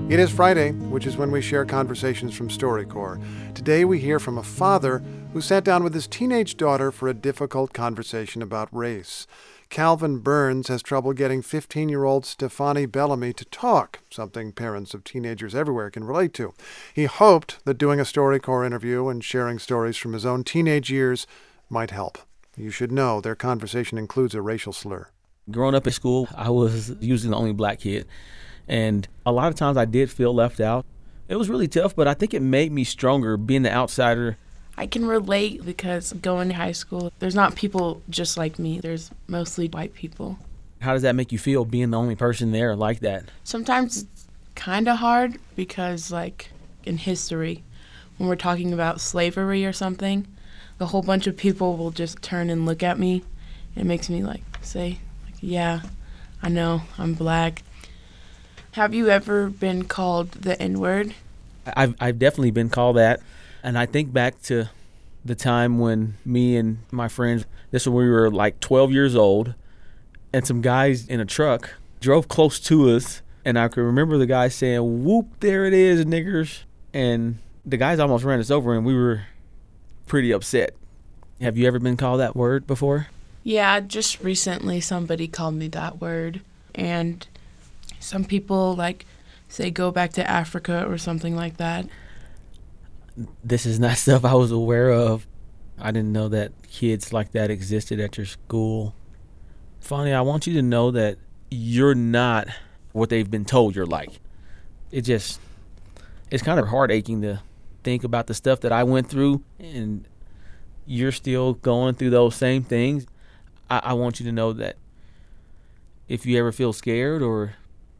It is Friday, which is when we share conversations from StoryCorps. Today we hear from a father who sat down with his teenage daughter for a difficult conversation about race. Calvin Burns has trouble getting 15-year-old Stefani Bellamy to talk, something parents of teenagers everywhere can relate to. He hoped that doing a StoryCorps interview and sharing stories from his own teenage years might help. You should know their conversation includes a racial slur. Growing up in school, I was usually the only black kid. And a lot of times I did feel left out. It was really tough, but I think it made me stronger being the outsider. I can relate because going to high school, there's not people just like me. There's mostly white people. How does that make you feel being the only person there like that? Sometimes it's kind of hard because, like, in history, when we're talking about slavery or something, the whole bunch of people will just turn and look at me. It makes me, say, yeah, I know, I'm black. Have you ever been called the N-word? I've definitely been called that. And I think back to the time when me and my friends, this was when we were like 12 years old, and some guys in a truck drove close to us. And I can remember the guy saying, "Whoop, there it is, niggers." And the guys almost ran us over, and we were pretty upset. Have you ever been called that word before? Yeah, just recently somebody called me that word. And some people, say go back to Africa or something like that. This is not stuff I was aware of. I didn't know that kids like that existed at your school. Fonnie, I want you to know that you're not what they've been told you're like. It's kind of heart-aching to think about the stuff that I went through, and you're still going through those same things. I want you to know that if you ever feel scared or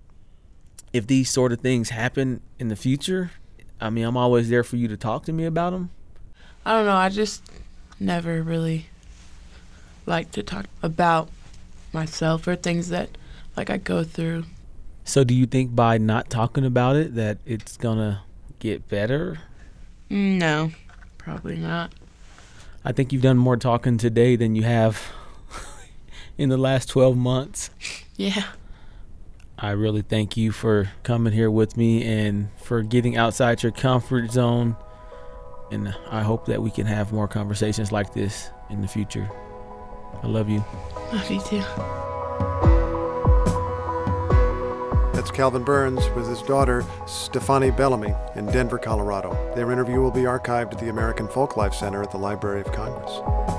if these sort of things happen in the future, I'm always there for you to talk to me about them. I don't know. I just never really like to talk about myself or things that, I go through. So do you think by not talking about it that it's going to get better? No, probably not. I think you've done more talking today than you have in the last 12 months. Yeah. I really thank you for coming here with me and for getting outside your comfort zone. And I hope that we can have more conversations like this in the future. I love you. Love you too. That's Calvin Burns with his daughter, Stefani Bellamy, in Denver, Colorado. Their interview will be archived at the American Folklife Center at the Library of Congress.